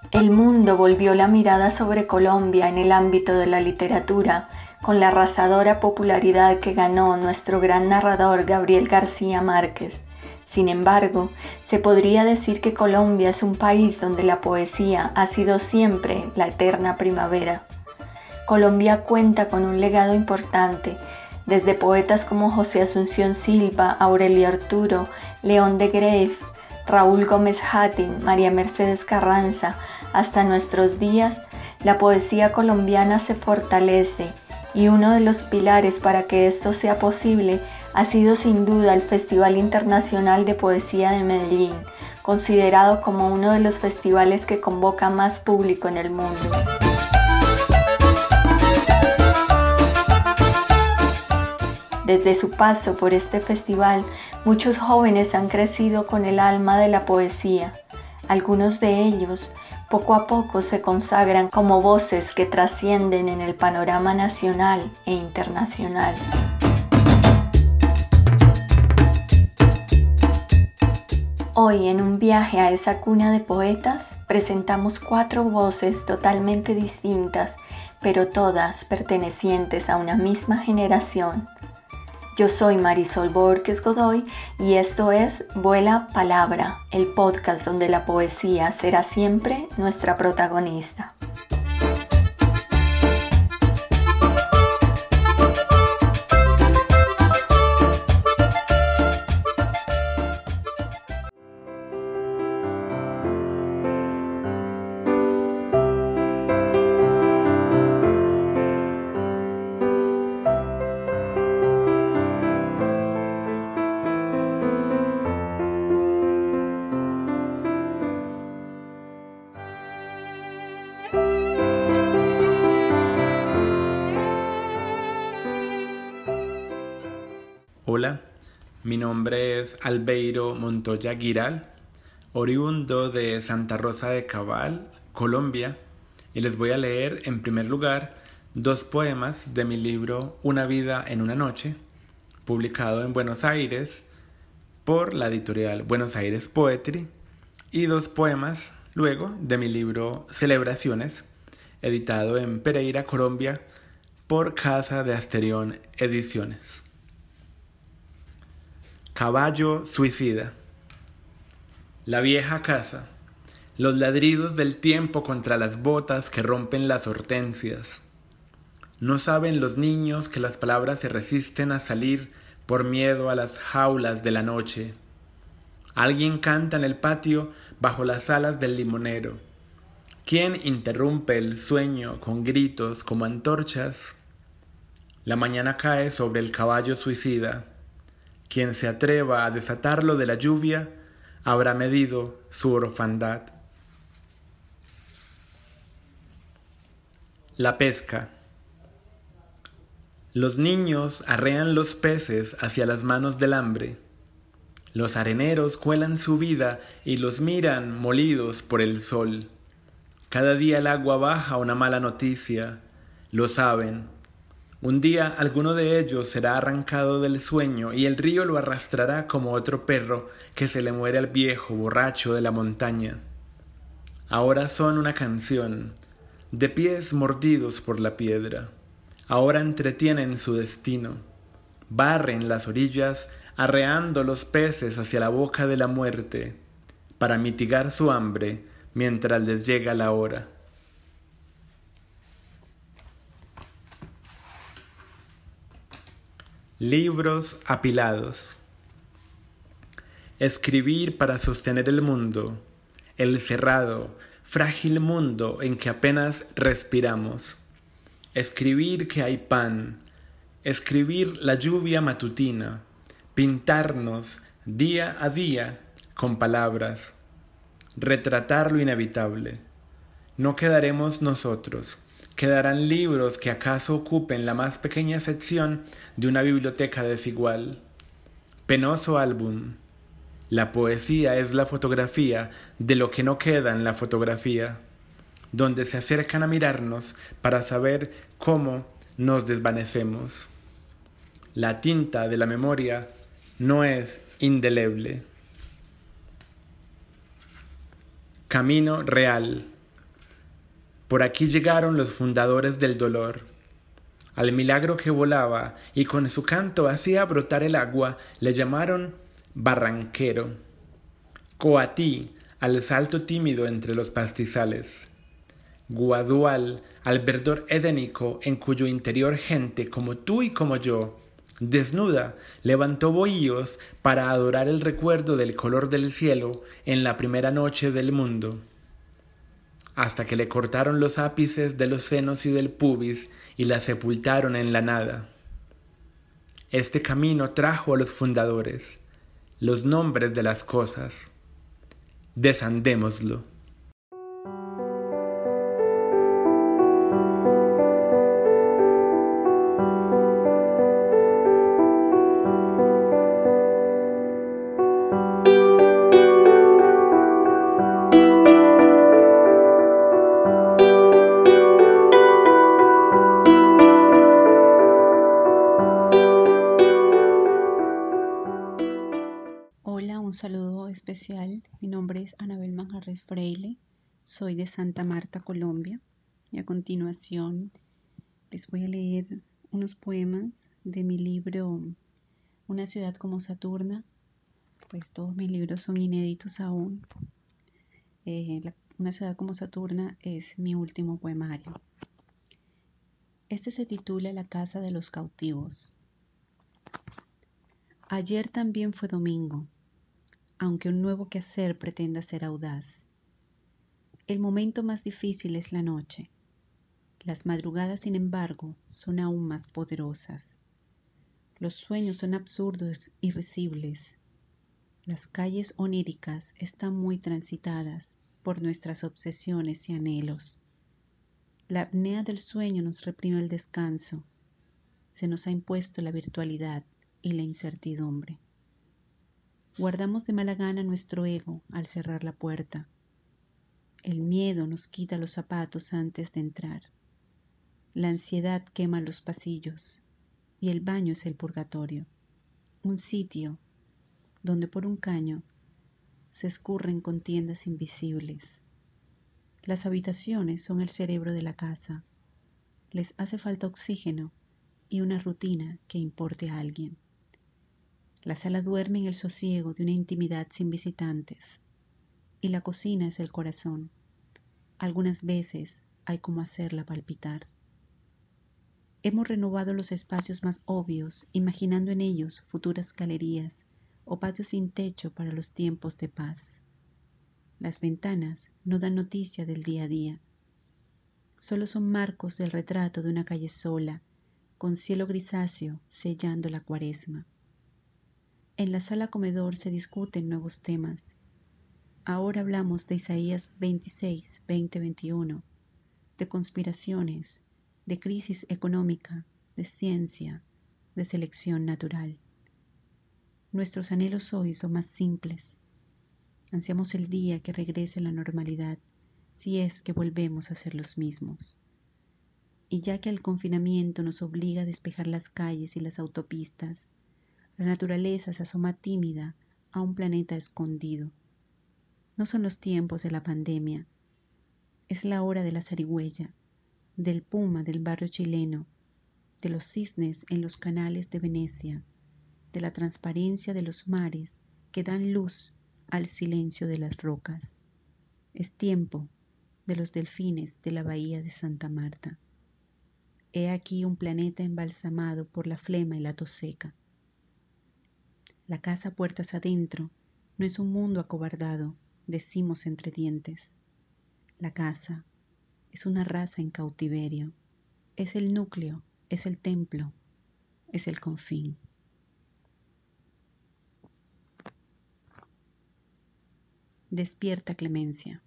El mundo volvió la mirada sobre Colombia en el ámbito de la literatura, con la arrasadora popularidad que ganó nuestro gran narrador Gabriel García Márquez. Sin embargo, se podría decir que Colombia es un país donde la poesía ha sido siempre la eterna primavera. Colombia cuenta con un legado importante, desde poetas como José Asunción Silva, Aurelio Arturo, León de Greiff, Raúl Gómez Hattin, María Mercedes Carranza, hasta nuestros días, la poesía colombiana se fortalece y uno de los pilares para que esto sea posible ha sido sin duda el Festival Internacional de Poesía de Medellín, considerado como uno de los festivales que convoca más público en el mundo. Desde su paso por este festival, muchos jóvenes han crecido con el alma de la poesía. Algunos de ellos, poco a poco, se consagran como voces que trascienden en el panorama nacional e internacional. Hoy, en un viaje a esa cuna de poetas, presentamos 4 voces totalmente distintas, pero todas pertenecientes a una misma generación. Yo soy Marisol Borges Godoy y esto es Vuela Palabra, el podcast donde la poesía será siempre nuestra protagonista. Hola, mi nombre es Albeiro Montoya Giral, oriundo de Santa Rosa de Cabal, Colombia, y les voy a leer en primer lugar 2 poemas de mi libro Una vida en una noche, publicado en Buenos Aires por la editorial Buenos Aires Poetry, y 2 poemas luego de mi libro Celebraciones, editado en Pereira, Colombia, por Casa de Asterión Ediciones. Caballo suicida. La vieja casa, los ladridos del tiempo contra las botas que rompen las hortensias. No saben los niños que las palabras se resisten a salir por miedo a las jaulas de la noche. Alguien canta en el patio bajo las alas del limonero. ¿Quién interrumpe el sueño con gritos como antorchas? La mañana cae sobre el caballo suicida. Quien se atreva a desatarlo de la lluvia habrá medido su orfandad. La pesca. Los niños arrean los peces hacia las manos del hambre. Los areneros cuelan su vida y los miran molidos por el sol. Cada día el agua baja una mala noticia. Lo saben. Un día alguno de ellos será arrancado del sueño y el río lo arrastrará como otro perro que se le muere al viejo borracho de la montaña. Ahora son una canción, de pies mordidos por la piedra. Ahora entretienen su destino. Barren las orillas arreando los peces hacia la boca de la muerte para mitigar su hambre mientras les llega la hora. Libros apilados. Escribir para sostener el mundo, el cerrado, frágil mundo en que apenas respiramos. Escribir que hay pan, escribir la lluvia matutina, pintarnos día a día con palabras, retratar lo inevitable. No quedaremos nosotros. Quedarán libros que acaso ocupen la más pequeña sección de una biblioteca desigual. Penoso álbum. La poesía es la fotografía de lo que no queda en la fotografía, donde se acercan a mirarnos para saber cómo nos desvanecemos. La tinta de la memoria no es indeleble. Camino real. Por aquí llegaron los fundadores del dolor. Al milagro que volaba y con su canto hacía brotar el agua le llamaron barranquero. Coatí al salto tímido entre los pastizales. Guadual al verdor edénico en cuyo interior gente como tú y como yo, desnuda, levantó bohíos para adorar el recuerdo del color del cielo en la primera noche del mundo, hasta que le cortaron los ápices de los senos y del pubis y la sepultaron en la nada. Este camino trajo a los fundadores, los nombres de las cosas. Desandémoslo. Hola, un saludo especial. Mi nombre es Anabel Manjarres Freile, soy de Santa Marta, Colombia, y a continuación les voy a leer unos poemas de mi libro Una ciudad como Saturna. Pues todos mis libros son inéditos aún. Una ciudad como Saturna es mi último poemario. Este se titula La casa de los cautivos. Ayer también fue domingo, aunque un nuevo quehacer pretenda ser audaz. El momento más difícil es la noche. Las madrugadas, sin embargo, son aún más poderosas. Los sueños son absurdos y risibles. Las calles oníricas están muy transitadas por nuestras obsesiones y anhelos. La apnea del sueño nos reprime el descanso. Se nos ha impuesto la virtualidad y la incertidumbre. Guardamos de mala gana nuestro ego al cerrar la puerta. El miedo nos quita los zapatos antes de entrar. La ansiedad quema los pasillos y el baño es el purgatorio, un sitio donde por un caño se escurren contiendas invisibles. Las habitaciones son el cerebro de la casa. Les hace falta oxígeno y una rutina que importe a alguien. La sala duerme en el sosiego de una intimidad sin visitantes, y la cocina es el corazón. Algunas veces hay como hacerla palpitar. Hemos renovado los espacios más obvios, imaginando en ellos futuras galerías o patios sin techo para los tiempos de paz. Las ventanas no dan noticia del día a día. Solo son marcos del retrato de una calle sola, con cielo grisáceo sellando la cuaresma. En la sala comedor se discuten nuevos temas. Ahora hablamos de Isaías 26, 20-21, de conspiraciones, de crisis económica, de ciencia, de selección natural. Nuestros anhelos hoy son más simples. Ansiamos el día que regrese la normalidad, si es que volvemos a ser los mismos. Y ya que el confinamiento nos obliga a despejar las calles y las autopistas, la naturaleza se asoma tímida a un planeta escondido. No son los tiempos de la pandemia, es la hora de la zarigüeya, del puma del barrio chileno, de los cisnes en los canales de Venecia, de la transparencia de los mares que dan luz al silencio de las rocas. Es tiempo de los delfines de la bahía de Santa Marta. He aquí un planeta embalsamado por la flema y la tos seca. La casa puertas adentro no es un mundo acobardado, decimos entre dientes. La casa es una raza en cautiverio, es el núcleo, es el templo, es el confín. Despierta, Clemencia.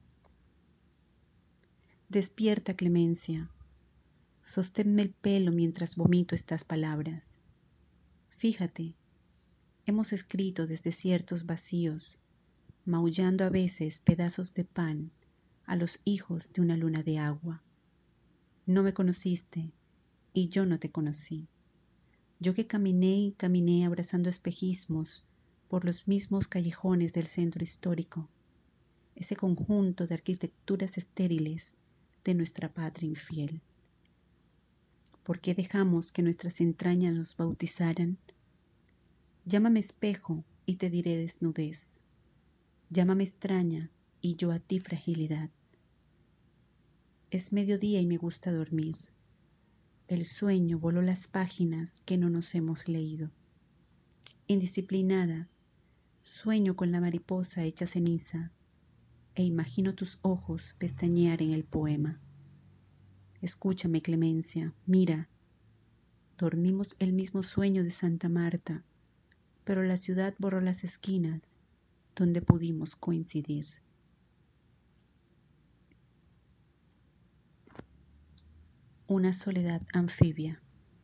Despierta, Clemencia. Sosténme el pelo mientras vomito estas palabras. Fíjate, hemos escrito desde ciertos vacíos, maullando a veces pedazos de pan a los hijos de una luna de agua. No me conociste y yo no te conocí. Yo que caminé y caminé abrazando espejismos por los mismos callejones del centro histórico, ese conjunto de arquitecturas estériles de nuestra patria infiel. ¿Por qué dejamos que nuestras entrañas nos bautizaran? Llámame espejo y te diré desnudez. Llámame extraña y yo a ti fragilidad. Es mediodía y me gusta dormir. El sueño voló las páginas que no nos hemos leído. Indisciplinada, sueño con la mariposa hecha ceniza e imagino tus ojos pestañear en el poema. Escúchame, Clemencia, mira, dormimos el mismo sueño de Santa Marta, pero la ciudad borró las esquinas donde pudimos coincidir. Una soledad anfibia.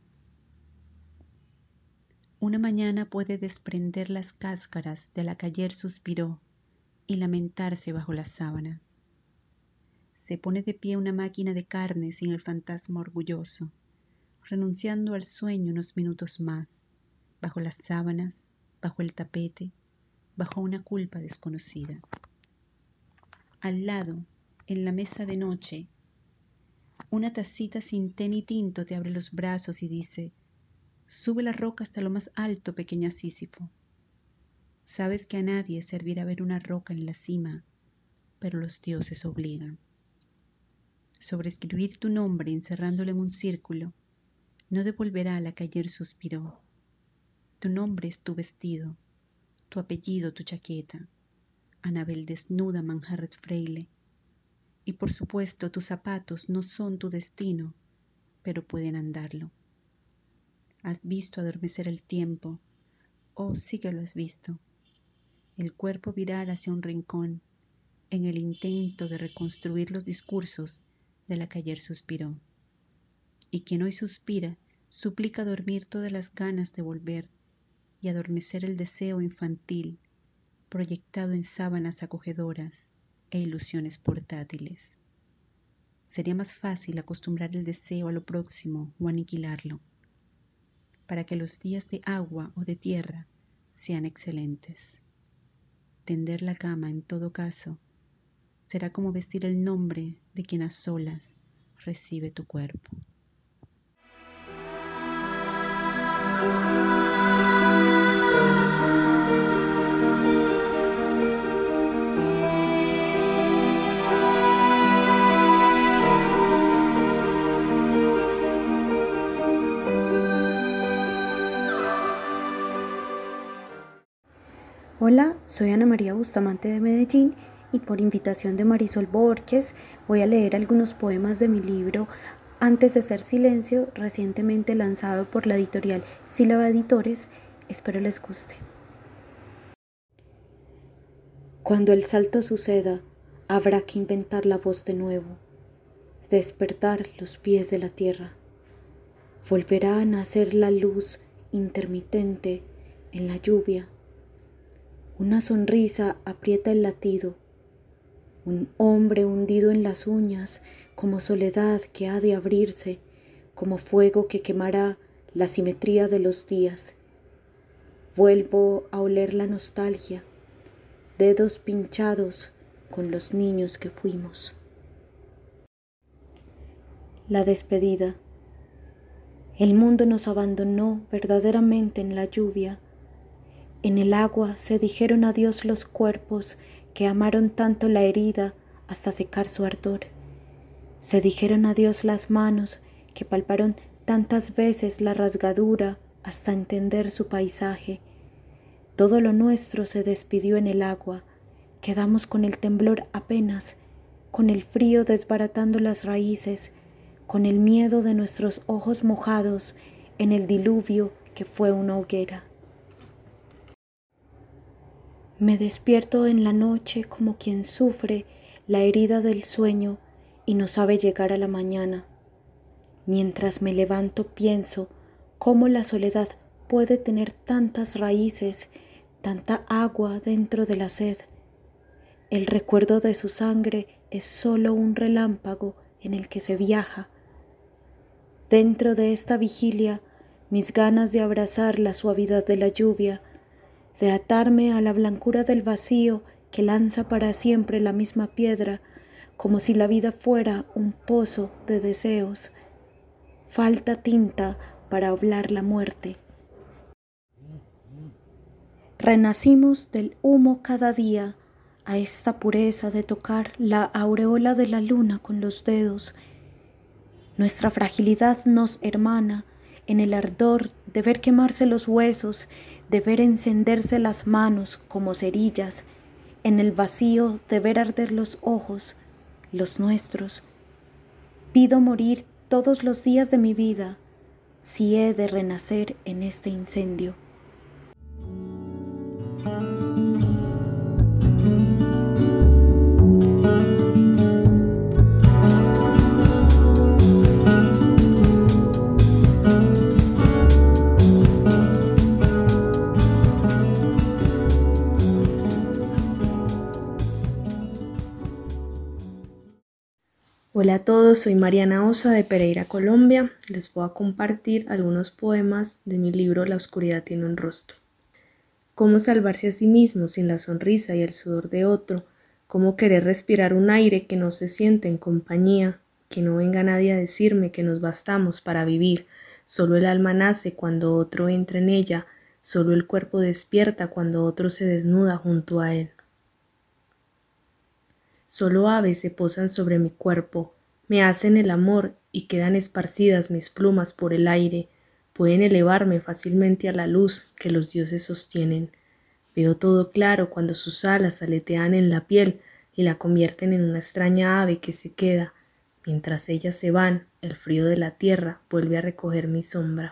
Una mañana puede desprender las cáscaras de la que ayer suspiró y lamentarse bajo las sábanas. Se pone de pie una máquina de carne sin el fantasma orgulloso, renunciando al sueño unos minutos más, bajo las sábanas, bajo el tapete, bajo una culpa desconocida. Al lado, en la mesa de noche, una tacita sin té ni tinto te abre los brazos y dice: sube la roca hasta lo más alto, pequeña Sísifo. Sabes que a nadie servirá ver una roca en la cima, pero los dioses obligan. Sobreescribir tu nombre encerrándolo en un círculo no devolverá la que ayer suspiró. Tu nombre es tu vestido, tu apellido tu chaqueta, Anabel desnuda Manjarret Freile. Y por supuesto tus zapatos no son tu destino, pero pueden andarlo. Has visto adormecer el tiempo, oh sí que lo has visto. El cuerpo virar hacia un rincón, en el intento de reconstruir los discursos de la que ayer suspiró. Y quien hoy suspira, suplica dormir todas las ganas de volver y adormecer el deseo infantil, proyectado en sábanas acogedoras e ilusiones portátiles. Sería más fácil acostumbrar el deseo a lo próximo o aniquilarlo, para que los días de agua o de tierra sean excelentes. Tender la cama, en todo caso, será como vestir el nombre de quien a solas recibe tu cuerpo. Hola, soy Ana María Bustamante de Medellín y por invitación de Marisol Borges voy a leer algunos poemas de mi libro Antes de ser silencio, recientemente lanzado por la editorial Sílaba Editores. Espero les guste. Cuando el salto suceda, habrá que inventar la voz de nuevo, despertar los pies de la tierra. Volverá a nacer la luz intermitente en la lluvia. Una sonrisa aprieta el latido, un hombre hundido en las uñas, como soledad que ha de abrirse, como fuego que quemará la simetría de los días. Vuelvo a oler la nostalgia, dedos pinchados con los niños que fuimos. La despedida. El mundo nos abandonó verdaderamente en la lluvia. En el agua se dijeron adiós los cuerpos que amaron tanto la herida hasta secar su ardor. Se dijeron adiós las manos que palparon tantas veces la rasgadura hasta entender su paisaje. Todo lo nuestro se despidió en el agua. Quedamos con el temblor apenas, con el frío desbaratando las raíces, con el miedo de nuestros ojos mojados en el diluvio que fue una hoguera. Me despierto en la noche como quien sufre la herida del sueño y no sabe llegar a la mañana. Mientras me levanto pienso cómo la soledad puede tener tantas raíces, tanta agua dentro de la sed. El recuerdo de su sangre es solo un relámpago en el que se viaja. Dentro de esta vigilia, mis ganas de abrazar la suavidad de la lluvia, de atarme a la blancura del vacío que lanza para siempre la misma piedra, como si la vida fuera un pozo de deseos. Falta tinta para hablar la muerte. Renacimos del humo cada día a esta pureza de tocar la aureola de la luna con los dedos. Nuestra fragilidad nos hermana en el ardor de ver quemarse los huesos, de ver encenderse las manos como cerillas, en el vacío de ver arder los ojos, los nuestros. Pido morir todos los días de mi vida si he de renacer en este incendio. Hola a todos, soy Mariana Osa de Pereira, Colombia. Les voy a compartir algunos poemas de mi libro La oscuridad tiene un rostro. Cómo salvarse a sí mismo sin la sonrisa y el sudor de otro, cómo querer respirar un aire que no se siente en compañía, que no venga nadie a decirme que nos bastamos para vivir, solo el alma nace cuando otro entra en ella, solo el cuerpo despierta cuando otro se desnuda junto a él. Solo aves se posan sobre mi cuerpo, me hacen el amor y quedan esparcidas mis plumas por el aire, pueden elevarme fácilmente a la luz que los dioses sostienen. Veo todo claro cuando sus alas aletean en la piel y la convierten en una extraña ave que se queda. Mientras ellas se van, el frío de la tierra vuelve a recoger mi sombra.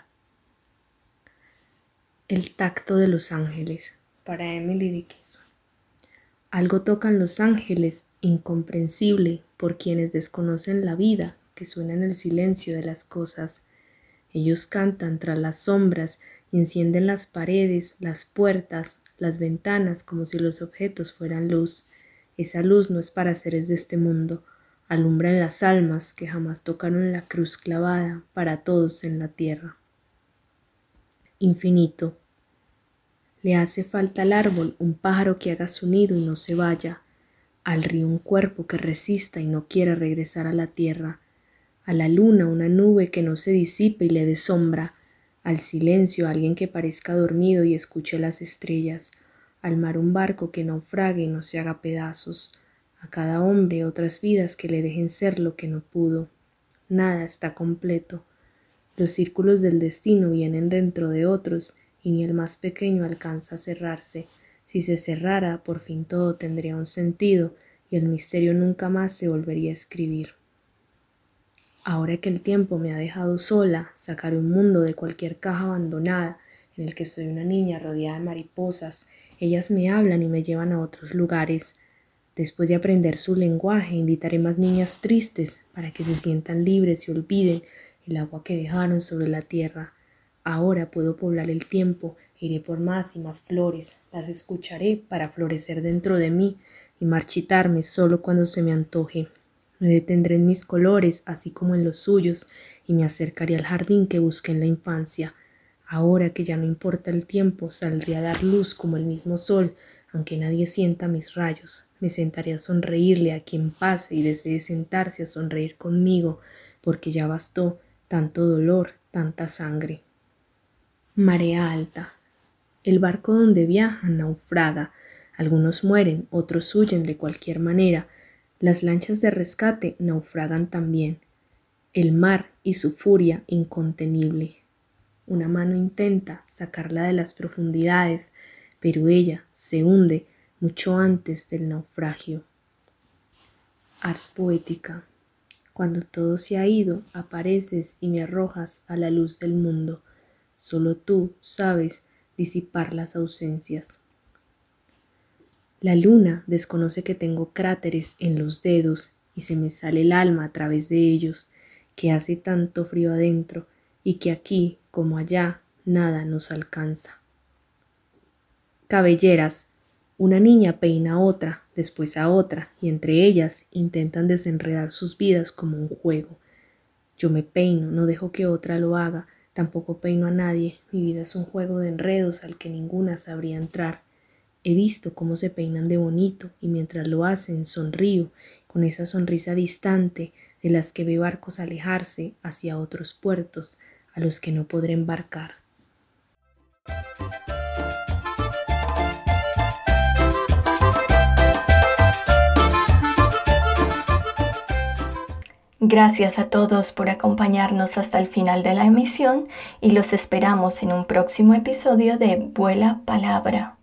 El tacto de los ángeles, para Emily Dickinson. Algo tocan los ángeles, incomprensible por quienes desconocen la vida, que suena en el silencio de las cosas. Ellos cantan tras las sombras y encienden las paredes, las puertas, las ventanas como si los objetos fueran luz. Esa luz no es para seres de este mundo, alumbra en las almas que jamás tocaron la cruz clavada para todos en la tierra. Infinito. Le hace falta al árbol un pájaro que haga su nido y no se vaya, al río un cuerpo que resista y no quiera regresar a la tierra, a la luna una nube que no se disipe y le dé sombra, al silencio alguien que parezca dormido y escuche las estrellas, al mar un barco que naufrague y no se haga pedazos, a cada hombre otras vidas que le dejen ser lo que no pudo. Nada está completo. Los círculos del destino vienen dentro de otros y ni el más pequeño alcanza a cerrarse. Si se cerrara, por fin todo tendría un sentido y el misterio nunca más se volvería a escribir. Ahora que el tiempo me ha dejado sola, sacaré un mundo de cualquier caja abandonada en el que soy una niña rodeada de mariposas. Ellas me hablan y me llevan a otros lugares. Después de aprender su lenguaje, invitaré más niñas tristes para que se sientan libres y olviden el agua que dejaron sobre la tierra. Ahora puedo poblar el tiempo, iré por más y más flores, las escucharé para florecer dentro de mí y marchitarme solo cuando se me antoje. Me detendré en mis colores, así como en los suyos, y me acercaré al jardín que busqué en la infancia. Ahora que ya no importa el tiempo, saldré a dar luz como el mismo sol, aunque nadie sienta mis rayos. Me sentaré a sonreírle a quien pase y desee sentarse a sonreír conmigo, porque ya bastó tanto dolor, tanta sangre. Marea alta. El barco donde viajan naufraga. Algunos mueren, otros huyen de cualquier manera. Las lanchas de rescate naufragan también. El mar y su furia incontenible. Una mano intenta sacarla de las profundidades, pero ella se hunde mucho antes del naufragio. Ars poética. Cuando todo se ha ido, apareces y me arrojas a la luz del mundo. Solo tú sabes disipar las ausencias. La luna desconoce que tengo cráteres en los dedos y se me sale el alma a través de ellos, que hace tanto frío adentro y que aquí como allá nada nos alcanza. Cabelleras. Una niña peina a otra, después a otra, y entre ellas intentan desenredar sus vidas como un juego. Yo me peino, no dejo que otra lo haga, tampoco peino a nadie, mi vida es un juego de enredos al que ninguna sabría entrar. He visto cómo se peinan de bonito y mientras lo hacen sonrío, con esa sonrisa distante de las que ve barcos alejarse hacia otros puertos a los que no podré embarcar. Gracias a todos por acompañarnos hasta el final de la emisión y los esperamos en un próximo episodio de Vuela Palabra.